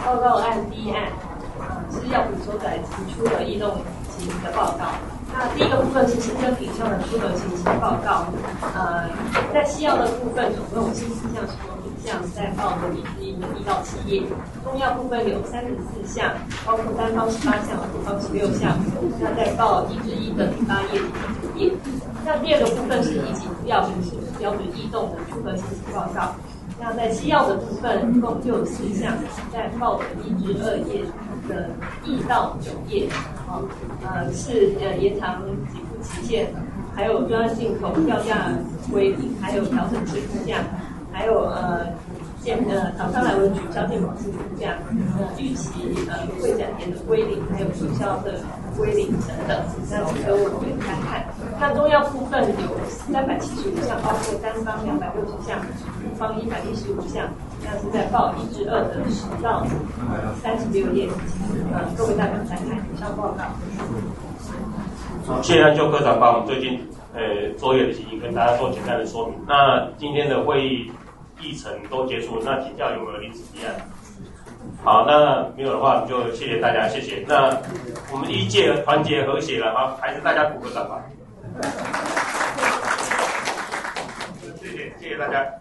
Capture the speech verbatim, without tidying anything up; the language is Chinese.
报告案第一案，呃，是药品所载提出的异动情形的报告。那第一个部分是新增品项的出核情形报告。呃，在西药的部分，总共有七十四项使用品项，在报的一至一的一到七页。中药部分有三十四项，包括单方十八项、多方十六项。那在报一至一的第八页、第九页。那第二个部分是以及服药品标准异动的出核情形报告。那在西药的部分，一共就有四项，在报的一至二页的一到九页，哦，呃是呃延长给付期限，还有专案进口票价规定，还有调整支付价，还有呃健呃厂商来文取消健保支付价，呃预期呃会展年的归零，还有取消的归零等等，那值得我们看看。那中药部分有三百七十五项，包括单方两百六十项，复方一百一十五项，那是在报一至二的十到三十六页，呃，各位代表参看以上报告。 好，谢谢安修科长把我们最近呃作业的情形跟大家做简单的说明。那今天的会议议程都结束，那请教有没有临时提案？好，那没有的话，就谢谢大家，谢谢。那我们医界团结和谐了啊，还是大家鼓个掌吧。谢谢，谢谢大家。